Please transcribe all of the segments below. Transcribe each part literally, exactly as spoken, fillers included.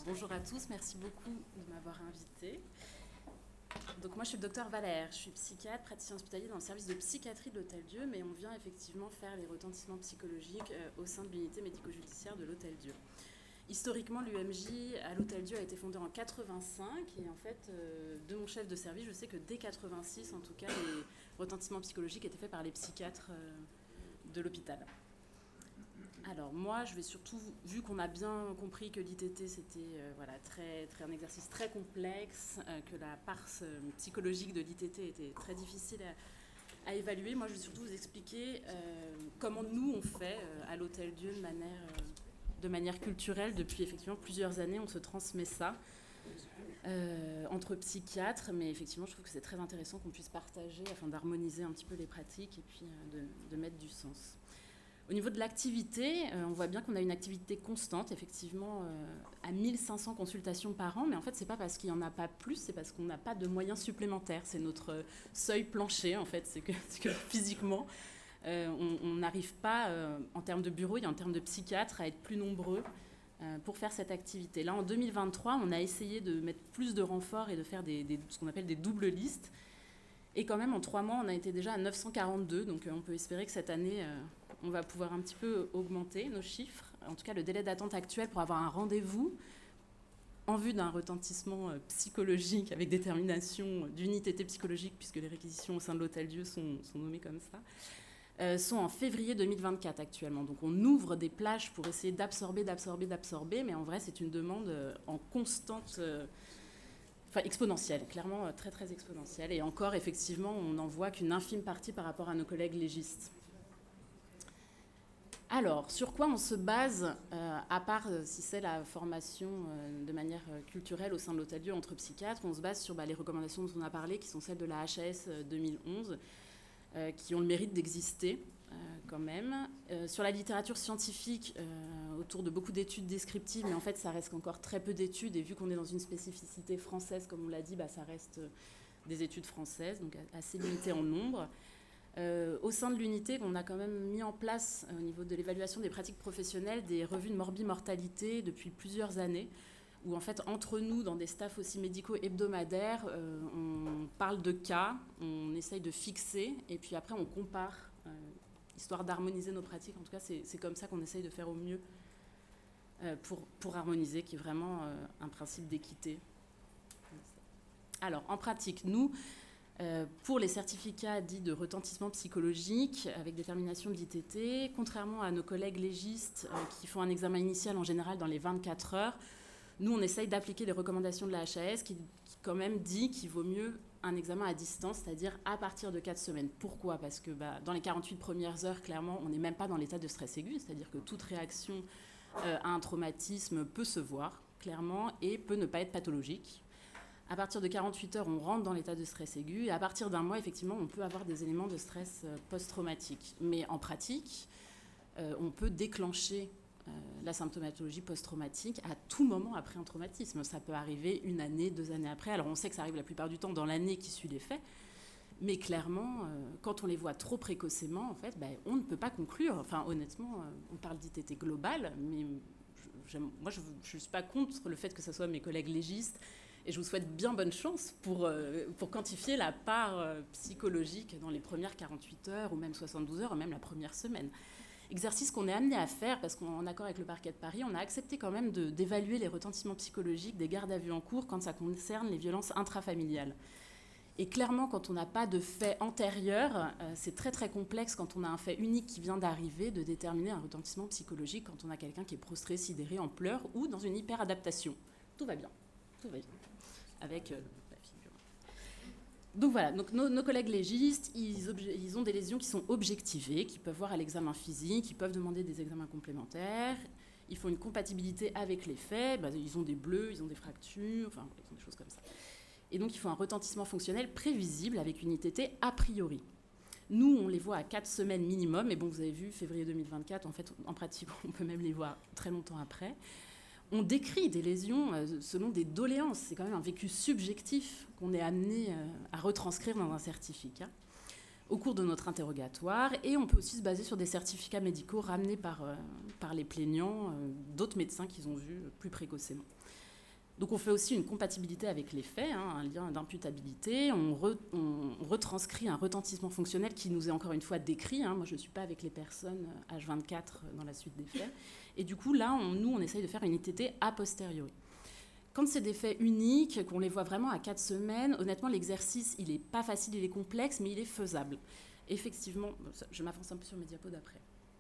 bonjour à tous, merci beaucoup de m'avoir invitée. Donc moi je suis le docteur Valère, je suis psychiatre, praticien hospitalier dans le service de psychiatrie de l'Hôtel-Dieu, mais on vient effectivement faire les retentissements psychologiques euh, au sein de l'unité médico-judiciaire de l'Hôtel-Dieu. Historiquement, l'U M J à l'Hôtel-Dieu a été fondé en quatre-vingt-cinq et en fait, euh, de mon chef de service, je sais que dès quatre-vingt-six, en tout cas, les retentissements psychologiques étaient faits par les psychiatres euh, de l'hôpital. Alors moi, je vais surtout, vu qu'on a bien compris que l'I T T c'était euh, voilà, très, très, un exercice très complexe, euh, que la part euh, psychologique de l'I T T était très difficile à, à évaluer, moi je vais surtout vous expliquer euh, comment nous on fait euh, à l'Hôtel-Dieu de manière, euh, de manière culturelle. Depuis effectivement plusieurs années, on se transmet ça euh, entre psychiatres, mais effectivement je trouve que c'est très intéressant qu'on puisse partager afin d'harmoniser un petit peu les pratiques et puis euh, de, de mettre du sens. Au niveau de l'activité, euh, on voit bien qu'on a une activité constante, effectivement, euh, à mille cinq cents consultations par an, mais en fait, c'est pas parce qu'il n'y en a pas plus, c'est parce qu'on n'a pas de moyens supplémentaires. C'est notre seuil plancher, en fait, c'est que, c'est que physiquement, euh, on n'arrive pas, euh, en termes de bureau et en termes de psychiatres, à être plus nombreux euh, pour faire cette activité. Là, en deux mille vingt-trois, on a essayé de mettre plus de renforts et de faire des, des, ce qu'on appelle des doubles listes. Et quand même, en trois mois, on a été déjà à neuf cent quarante-deux, donc euh, on peut espérer que cette année... Euh, on va pouvoir un petit peu augmenter nos chiffres. En tout cas, le délai d'attente actuel pour avoir un rendez-vous en vue d'un retentissement psychologique avec détermination d'une I T T psychologique, puisque les réquisitions au sein de l'Hôtel-Dieu sont, sont nommées comme ça, euh, sont en février deux mille vingt-quatre actuellement. Donc on ouvre des plages pour essayer d'absorber, d'absorber, d'absorber, mais en vrai, c'est une demande en constante... Euh, Enfin, exponentielle, clairement très, très exponentielle. Et encore, effectivement, on n'en voit qu'une infime partie par rapport à nos collègues légistes. Alors, sur quoi on se base, euh, à part euh, si c'est la formation euh, de manière euh, culturelle au sein de l'Hôtel-Dieu entre psychiatres, on se base sur bah, les recommandations dont on a parlé, qui sont celles de la H A S deux mille onze, euh, qui ont le mérite d'exister euh, quand même. Euh, sur la littérature scientifique, euh, autour de beaucoup d'études descriptives, mais en fait, ça reste encore très peu d'études, et vu qu'on est dans une spécificité française, comme on l'a dit, bah, ça reste euh, des études françaises, donc assez limitées en nombre. Euh, au sein de l'unité, on a quand même mis en place, euh, au niveau de l'évaluation des pratiques professionnelles, des revues de morbimortalité depuis plusieurs années, où en fait, entre nous, dans des staffs aussi médicaux hebdomadaires, euh, on parle de cas, on essaye de fixer, et puis après, on compare, euh, histoire d'harmoniser nos pratiques. En tout cas, c'est, c'est comme ça qu'on essaye de faire au mieux euh, pour, pour harmoniser, qui est vraiment euh, un principe d'équité. Alors, en pratique, nous... Euh, pour les certificats dits de retentissement psychologique avec détermination de l'I T T, contrairement à nos collègues légistes euh, qui font un examen initial en général dans les vingt-quatre heures, nous on essaye d'appliquer les recommandations de la H A S qui, qui quand même dit qu'il vaut mieux un examen à distance, c'est-à-dire à partir de quatre semaines. Pourquoi ? Parce que bah, dans les quarante-huit premières heures, clairement, on n'est même pas dans l'état de stress aigu, c'est-à-dire que toute réaction euh, à un traumatisme peut se voir, clairement, et peut ne pas être pathologique. À partir de quarante-huit heures, on rentre dans l'état de stress aigu. Et à partir d'un mois, effectivement, on peut avoir des éléments de stress post-traumatique. Mais en pratique, euh, on peut déclencher euh, la symptomatologie post-traumatique à tout moment après un traumatisme. Ça peut arriver une année, deux années après. Alors, on sait que ça arrive la plupart du temps dans l'année qui suit les faits. Mais clairement, euh, quand on les voit trop précocement, en fait, ben, on ne peut pas conclure. Enfin, honnêtement, euh, on parle d'I T T global, mais je, moi, je ne suis pas contre le fait que ce soit mes collègues légistes. Et je vous souhaite bien bonne chance pour, euh, pour quantifier la part euh, psychologique dans les premières quarante-huit heures ou même soixante-douze heures, ou même la première semaine. Exercice qu'on est amené à faire parce qu'en accord avec le parquet de Paris, on a accepté quand même de, d'évaluer les retentissements psychologiques des gardes à vue en cours quand ça concerne les violences intrafamiliales. Et clairement, quand on n'a pas de fait antérieur, euh, c'est très très complexe quand on a un fait unique qui vient d'arriver de déterminer un retentissement psychologique quand on a quelqu'un qui est prostré, sidéré, en pleurs ou dans une hyperadaptation. Tout va bien, tout va bien. Avec euh, la figure. Donc voilà, donc nos, nos collègues légistes, ils, obje- ils ont des lésions qui sont objectivées, qui peuvent voir à l'examen physique, ils peuvent demander des examens complémentaires, ils font une compatibilité avec les faits, bah, ils ont des bleus, ils ont des fractures, enfin, ils ont des choses comme ça. Et donc, il faut un retentissement fonctionnel prévisible avec une I T T a priori. Nous, on les voit à quatre semaines minimum, et bon, vous avez vu, février deux mille vingt-quatre, en fait, en pratique, on peut même les voir très longtemps après. On décrit des lésions selon des doléances. C'est quand même un vécu subjectif qu'on est amené à retranscrire dans un certificat au cours de notre interrogatoire. Et on peut aussi se baser sur des certificats médicaux ramenés par, par les plaignants, d'autres médecins qu'ils ont vus plus précocement. Donc on fait aussi une compatibilité avec les faits, hein, un lien d'imputabilité. On, re, on retranscrit un retentissement fonctionnel qui nous est encore une fois décrit. Hein. Moi, je ne suis pas avec les personnes H vingt-quatre dans la suite des faits. Et du coup, là, on, nous, on essaye de faire une I T T a posteriori. Quand c'est des faits uniques, qu'on les voit vraiment à quatre semaines, honnêtement, l'exercice, il n'est pas facile, il est complexe, mais il est faisable. Effectivement, je m'avance un peu sur mes diapos d'après.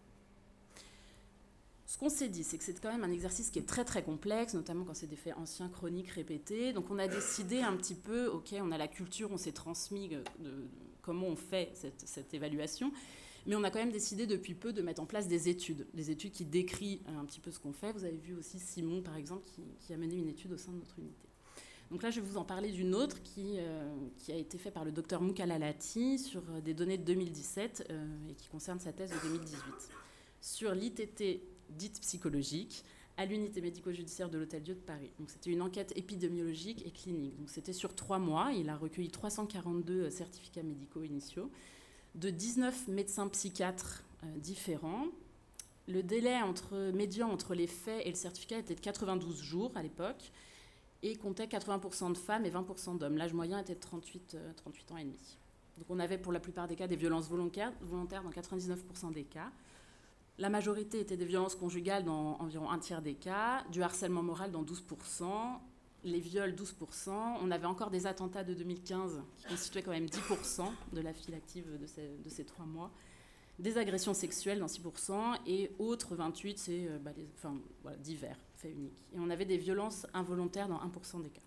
Ce qu'on s'est dit, c'est que c'est quand même un exercice qui est très très complexe, notamment quand c'est des faits anciens, chroniques, répétés. Donc on a décidé un petit peu, ok, on a la culture, on s'est transmis de, de comment on fait cette, cette évaluation, mais on a quand même décidé depuis peu de mettre en place des études, des études qui décrivent un petit peu ce qu'on fait. Vous avez vu aussi Simon, par exemple, qui, qui a mené une étude au sein de notre unité. Donc là, je vais vous en parler d'une autre qui, euh, qui a été faite par le docteur Moukalalati sur des données de deux mille dix-sept euh, et qui concerne sa thèse de deux mille dix-huit. Sur l'I T T dite psychologique à l'unité médico-judiciaire de l'Hôtel-Dieu de Paris. Donc, c'était une enquête épidémiologique et clinique. Donc, c'était sur trois mois. Il a recueilli trois cent quarante-deux certificats médicaux initiaux de dix-neuf médecins psychiatres euh, différents. Le délai entre, médian entre les faits et le certificat était de quatre-vingt-douze jours à l'époque et comptait quatre-vingts pour cent de femmes et vingt pour cent d'hommes. L'âge moyen était de trente-huit, euh, trente-huit ans et demi. Donc, on avait pour la plupart des cas des violences volontaires, volontaires dans quatre-vingt-dix-neuf pour cent des cas. La majorité était des violences conjugales dans environ un tiers des cas, du harcèlement moral dans douze pour cent, les viols douze pour cent. On avait encore des attentats de deux mille quinze qui constituaient quand même dix pour cent de la file active de ces, de ces trois mois. Des agressions sexuelles dans six pour cent et autres vingt-huit, c'est euh, bah, les, enfin, voilà, divers, faits uniques. Et on avait des violences involontaires dans un pour cent des cas.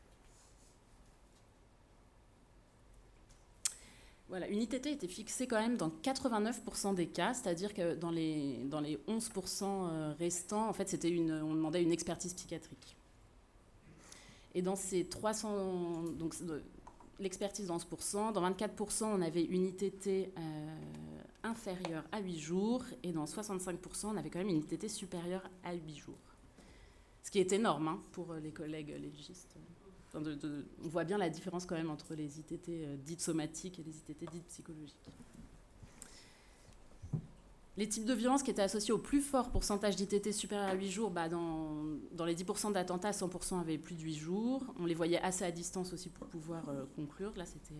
Voilà, une I T T était fixée quand même dans quatre-vingt-neuf pour cent des cas, c'est-à-dire que dans les, dans les onze pour cent restants, en fait, c'était une, on demandait une expertise psychiatrique. Et dans ces trois cents, donc l'expertise dans onze pour cent, dans vingt-quatre pour cent, on avait une I T T euh, inférieure à huit jours, et dans soixante-cinq pour cent, on avait quand même une I T T supérieure à huit jours. Ce qui est énorme hein, pour les collègues légistes. De, de, on voit bien la différence quand même entre les I T T euh, dites somatiques et les I T T dites psychologiques. Les types de violences qui étaient associés au plus fort pourcentage d'I T T supérieur à huit jours, bah dans, dans les dix pour cent d'attentats, cent pour cent avaient plus de huit jours. On les voyait assez à distance aussi pour pouvoir euh, conclure. Là, c'était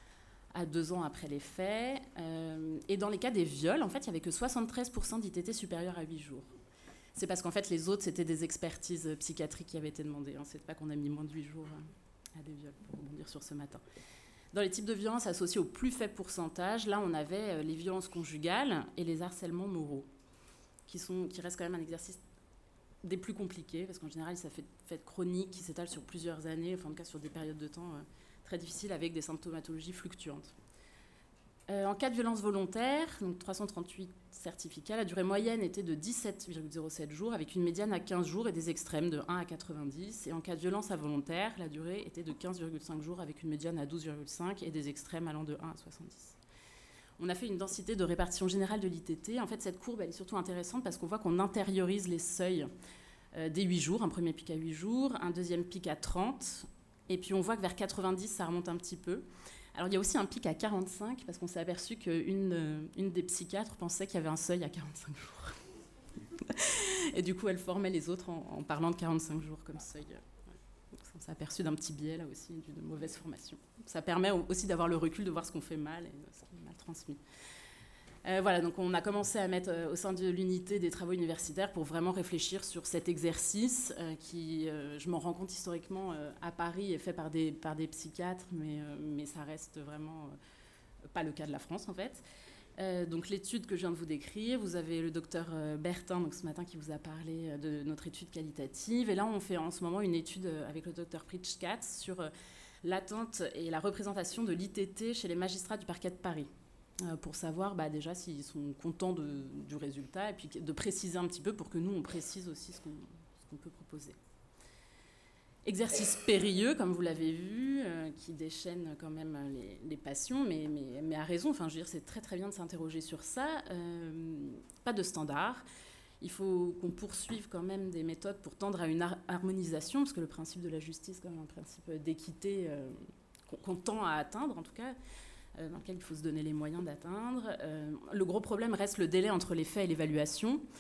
à deux ans après les faits. Euh, et dans les cas des viols, en fait, il n'y avait que soixante-treize pour cent d'I T T supérieur à huit jours. C'est parce qu'en fait, les autres, c'était des expertises psychiatriques qui avaient été demandées. Hein. C'est pas qu'on a mis moins de huit jours à des viols, pour rebondir sur ce matin. Dans les types de violences associés au plus faible pourcentage, là, on avait les violences conjugales et les harcèlements moraux, qui, sont, qui restent quand même un exercice des plus compliqués, parce qu'en général, ça fait fait chronique qui s'étale sur plusieurs années, enfin, en tout cas sur des périodes de temps euh, très difficiles, avec des symptomatologies fluctuantes. Euh, en cas de violence volontaire, donc trois cent trente-huit certificats, la durée moyenne était de dix-sept virgule zéro sept jours, avec une médiane à quinze jours et des extrêmes de un à quatre-vingt-dix. Et en cas de violence involontaire, la durée était de quinze virgule cinq jours, avec une médiane à douze virgule cinq et des extrêmes allant de un à soixante-dix. On a fait une densité de répartition générale de l'I T T. En fait, cette courbe, elle est surtout intéressante parce qu'on voit qu'on intériorise les seuils euh, des huit jours, un premier pic à huit jours, un deuxième pic à trente, et puis on voit que vers quatre-vingt-dix, ça remonte un petit peu. Alors, il y a aussi un pic à quarante-cinq, parce qu'on s'est aperçu qu'une une des psychiatres pensait qu'il y avait un seuil à quarante-cinq jours. Et du coup, elle formait les autres en, en parlant de quarante-cinq jours comme seuil. Donc, on s'est aperçu d'un petit biais, là aussi, d'une mauvaise formation. Ça permet aussi d'avoir le recul, de voir ce qu'on fait mal et ce qui est mal transmis. Euh, voilà, donc on a commencé à mettre euh, au sein de l'unité des travaux universitaires pour vraiment réfléchir sur cet exercice euh, qui, euh, je m'en rends compte historiquement, euh, à Paris est fait par des, par des psychiatres, mais, euh, mais ça reste vraiment euh, pas le cas de la France en fait. Euh, donc l'étude que je viens de vous décrire, vous avez le docteur euh, Bertin donc ce matin qui vous a parlé euh, de notre étude qualitative, et là on fait en ce moment une étude euh, avec le docteur Pritchkatz sur euh, l'atteinte et la représentation de l'I T T chez les magistrats du parquet de Paris. Pour savoir bah, déjà s'ils sont contents de, du résultat et puis de préciser un petit peu pour que nous, on précise aussi ce qu'on, ce qu'on peut proposer. Exercice périlleux, comme vous l'avez vu, euh, qui déchaîne quand même les, les passions, mais, mais, mais à raison. Enfin, je veux dire, c'est très très bien de s'interroger sur ça. Euh, pas de standard. Il faut qu'on poursuive quand même des méthodes pour tendre à une har- harmonisation, parce que le principe de la justice, c'est quand même un principe d'équité euh, qu'on, qu'on tend à atteindre, en tout cas, dans lequel il faut se donner les moyens d'atteindre. Euh, le gros problème reste le délai entre les faits et l'évaluation.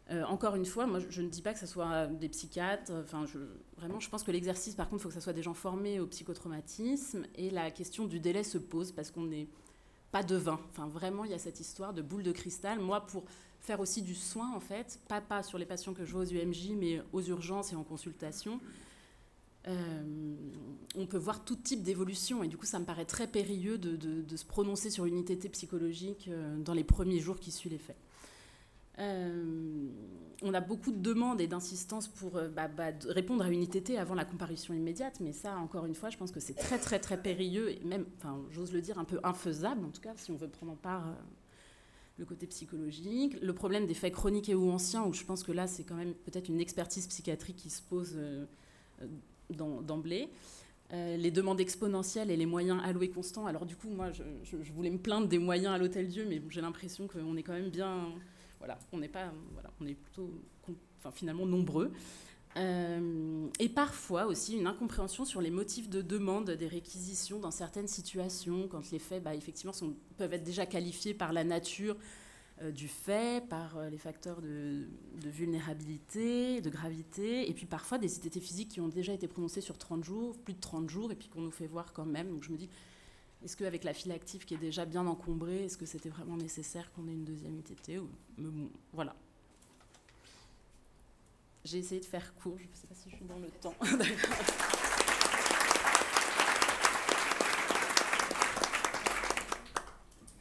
Euh, encore une fois, moi, je, je ne dis pas que ce soit des psychiatres. Enfin, je, vraiment, je pense que l'exercice, par contre, il faut que ce soit des gens formés au psychotraumatisme. Et la question du délai se pose parce qu'on n'est pas devin. Enfin, vraiment, il y a cette histoire de boule de cristal. Moi, pour faire aussi du soin, en fait, pas, pas sur les patients que je vois aux U M J, mais aux urgences et en consultation, euh, on peut voir tout type d'évolution. Et du coup, ça me paraît très périlleux de, de, de se prononcer sur une I T T psychologique dans les premiers jours qui suivent les faits. Euh, on a beaucoup de demandes et d'insistance pour euh, bah, bah, répondre à une I T T avant la comparution immédiate, mais ça, encore une fois, je pense que c'est très, très, très périlleux et même, enfin, j'ose le dire, un peu infaisable, en tout cas, si on veut prendre en part euh, le côté psychologique. Le problème des faits chroniques et ou anciens, où je pense que là, c'est quand même peut-être une expertise psychiatrique qui se pose euh, dans, d'emblée. Euh, les demandes exponentielles et les moyens alloués constants. Alors du coup, moi, je, je, je voulais me plaindre des moyens à l'Hôtel-Dieu, mais j'ai l'impression qu'on est quand même bien... Voilà, on n'est pas, voilà, on est plutôt, enfin, finalement nombreux. Euh, et parfois aussi une incompréhension sur les motifs de demande des réquisitions dans certaines situations, quand les faits, bah, effectivement, sont, peuvent être déjà qualifiés par la nature euh, du fait, par euh, les facteurs de, de vulnérabilité, de gravité, et puis parfois des I T T physiques qui ont déjà été prononcées sur trente jours, plus de trente jours, et puis qu'on nous fait voir quand même. Donc je me dis, est-ce qu'avec la file active qui est déjà bien encombrée, est-ce que c'était vraiment nécessaire qu'on ait une deuxième I T T ou... Voilà. J'ai essayé de faire court, je ne sais pas si je suis dans le temps. D'accord.